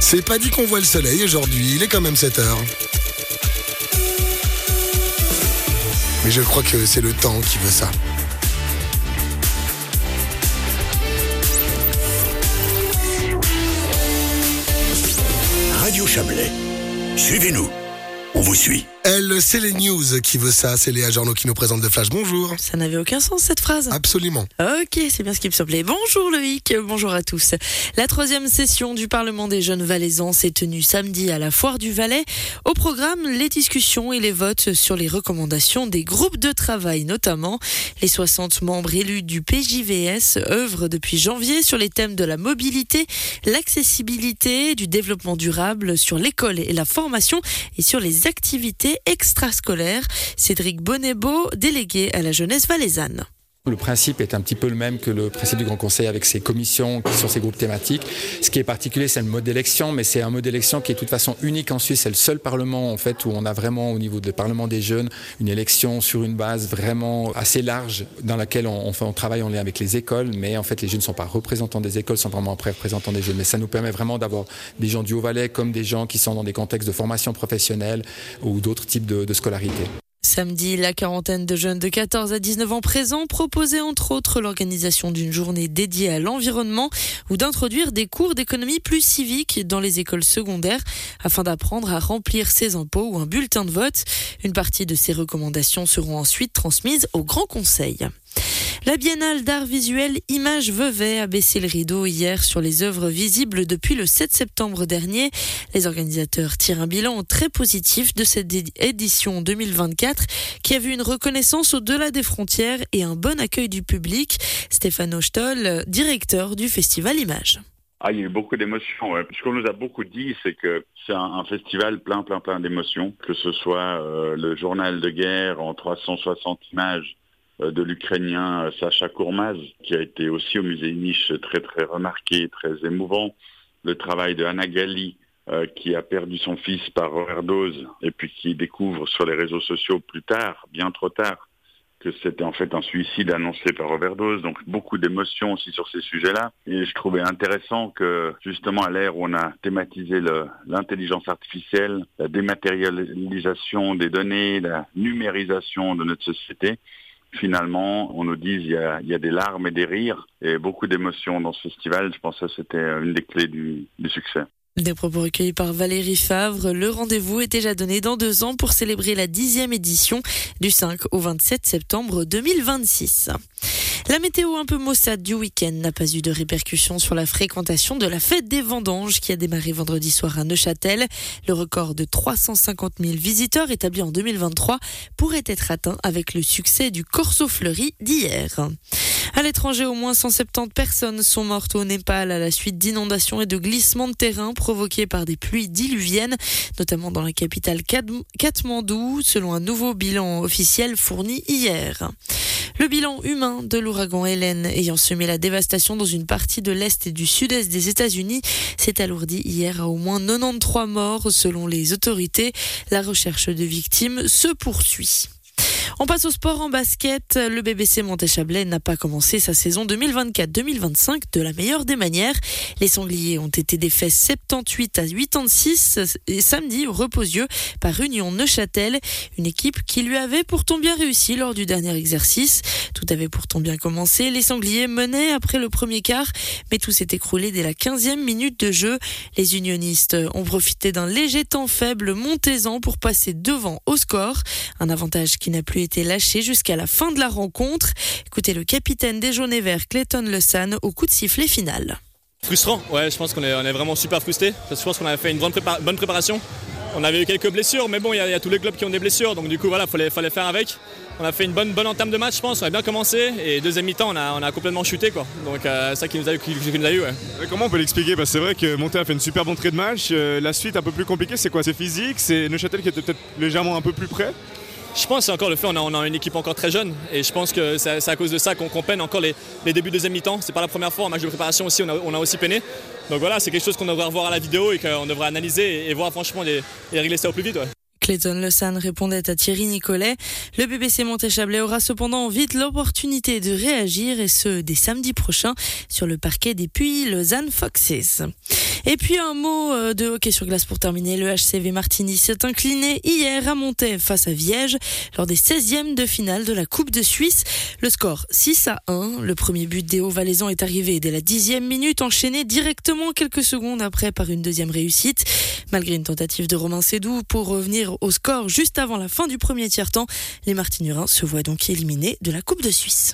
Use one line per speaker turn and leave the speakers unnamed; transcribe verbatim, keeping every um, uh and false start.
C'est pas dit qu'on voit le soleil aujourd'hui, il est quand même sept heures. Mais je crois que c'est le temps qui veut ça.
Radio Chablais, suivez-nous, on vous suit.
Elle, c'est les news qui veut ça, c'est Léa Journaux qui nous présente le Flash. Bonjour.
Ça n'avait aucun sens cette phrase.
Absolument.
Ok, c'est bien ce qui me semblait. Bonjour Loïc, bonjour à tous. La troisième session du Parlement des jeunes valaisans s'est tenue samedi à la Foire du Valais. Au programme, les discussions et les votes sur les recommandations des groupes de travail notamment. Les soixante membres élus du P J V S œuvrent depuis janvier sur les thèmes de la mobilité, l'accessibilité, du développement durable, sur l'école et la formation et sur les activités extrascolaire. Cédric Bonnebeau, délégué à la jeunesse valaisanne.
Le principe est un petit peu le même que le principe du Grand Conseil avec ses commissions sur ses groupes thématiques. Ce qui est particulier, c'est le mode d'élection, mais c'est un mode d'élection qui est de toute façon unique en Suisse. C'est le seul parlement en fait où on a vraiment au niveau du Parlement des jeunes une élection sur une base vraiment assez large dans laquelle on, on, fait, on travaille en lien avec les écoles, mais en fait les jeunes ne sont pas représentants des écoles, sont vraiment représentants des jeunes. Mais ça nous permet vraiment d'avoir des gens du Haut-Valais comme des gens qui sont dans des contextes de formation professionnelle ou d'autres types de, de scolarité.
Samedi, la quarantaine de jeunes de quatorze à dix-neuf ans présents proposait entre autres l'organisation d'une journée dédiée à l'environnement ou d'introduire des cours d'économie plus civique dans les écoles secondaires afin d'apprendre à remplir ses impôts ou un bulletin de vote. Une partie de ces recommandations seront ensuite transmises au Grand Conseil. La Biennale d'art visuel Images Vevey a baissé le rideau hier sur les œuvres visibles depuis le sept septembre dernier. Les organisateurs tirent un bilan très positif de cette édition deux mille vingt-quatre qui a vu une reconnaissance au-delà des frontières et un bon accueil du public. Stéphane Stoll, directeur du Festival Images.
Ah, il y a eu beaucoup d'émotions. Ouais. Ce qu'on nous a beaucoup dit, c'est que c'est un, un festival plein, plein, plein d'émotions. Que ce soit euh, le journal de guerre en trois cent soixante images de l'Ukrainien Sacha Kourmaz, qui a été aussi au musée Niche très très remarqué, très émouvant. Le travail de Anna Gali, euh, qui a perdu son fils par overdose et puis qui découvre sur les réseaux sociaux plus tard, bien trop tard, que c'était en fait un suicide annoncé par overdose. Donc beaucoup d'émotions aussi sur ces sujets-là. Et je trouvais intéressant que justement à l'ère où on a thématisé le, l'intelligence artificielle, la dématérialisation des données, la numérisation de notre société, finalement, on nous dit il y a, il y a des larmes et des rires et beaucoup d'émotions dans ce festival. Je pense que ça, c'était une des clés du, du succès.
Des propos recueillis par Valérie Favre. Le rendez-vous est déjà donné dans deux ans pour célébrer la dixième édition du cinq au vingt-sept septembre deux mille vingt-six. La météo un peu maussade du week-end n'a pas eu de répercussions sur la fréquentation de la fête des vendanges qui a démarré vendredi soir à Neuchâtel. Le record de trois cent cinquante mille visiteurs établi en deux mille vingt-trois pourrait être atteint avec le succès du Corso Fleuri d'hier. À l'étranger, au moins cent soixante-dix personnes sont mortes au Népal à la suite d'inondations et de glissements de terrain provoqués par des pluies diluviennes, notamment dans la capitale Katmandou, selon un nouveau bilan officiel fourni hier. Le bilan humain de l'ouragan Hélène ayant semé la dévastation dans une partie de l'Est et du Sud-Est des États-Unis s'est alourdi hier à au moins quatre-vingt-treize morts selon les autorités. La recherche de victimes se poursuit. On passe au sport en basket. Le B B C Montet-Chablais n'a pas commencé sa saison deux mille vingt-quatre deux mille vingt-cinq de la meilleure des manières. Les Sangliers ont été défaits soixante-dix-huit à quatre-vingt-six et samedi au Reposieux par Union Neuchâtel, une équipe qui lui avait pourtant bien réussi lors du dernier exercice. Tout avait pourtant bien commencé. Les Sangliers menaient après le premier quart, mais tout s'est écroulé dès la quinzième minute de jeu. Les unionistes ont profité d'un léger temps faible montaisan pour passer devant au score. Un avantage qui n'a plus été lâché jusqu'à la fin de la rencontre. Écoutez le capitaine des jaunes et verts, Clayton Lesan, au coup de sifflet final.
Frustrant, ouais, je pense qu'on est, on est vraiment super frustrés. Je pense qu'on avait fait une bonne, prépa- bonne préparation. On avait eu quelques blessures, mais bon, il y, y a tous les clubs qui ont des blessures, donc du coup, voilà, fallait, fallait faire avec. On a fait une bonne, bonne entame de match, je pense. On a bien commencé et deuxième mi-temps, on a, on a complètement chuté, quoi. Donc euh, c'est ça qui nous a, qui, qui nous a eu. Ouais.
Comment on peut l'expliquer? Parce que c'est vrai que Montet a fait une super bonne entrée de match. Euh, la suite un peu plus compliquée, c'est quoi? C'est physique? C'est Neuchâtel qui était peut-être légèrement un peu plus près?
Je pense que c'est encore le fait, on a, on a une équipe encore très jeune et je pense que c'est, c'est à cause de ça qu'on, qu'on peine encore les, les débuts de deuxième mi-temps. C'est pas la première fois, en match de préparation aussi, on a, on a aussi peiné. Donc voilà, c'est quelque chose qu'on devrait revoir à la vidéo et qu'on devrait analyser et, et voir franchement les, et régler ça au plus vite. Ouais.
Clayton Lesan répondait à Thierry Nicolet. Le B B C Montet-Chablais aura cependant vite l'opportunité de réagir et ce, dès samedi prochain sur le parquet des Puy Lausanne Foxes. Et puis un mot de hockey sur glace pour terminer. Le H C V Martigny s'est incliné hier à Montaix face à Viège lors des seizièmes de finale de la Coupe de Suisse. Le score six à un. Le premier but des Hauts-Valaisans est arrivé dès la dixième minute, enchaîné directement quelques secondes après par une deuxième réussite. Malgré une tentative de Romain Sédou pour revenir au score juste avant la fin du premier tiers-temps, les Martignurins se voient donc éliminés de la Coupe de Suisse.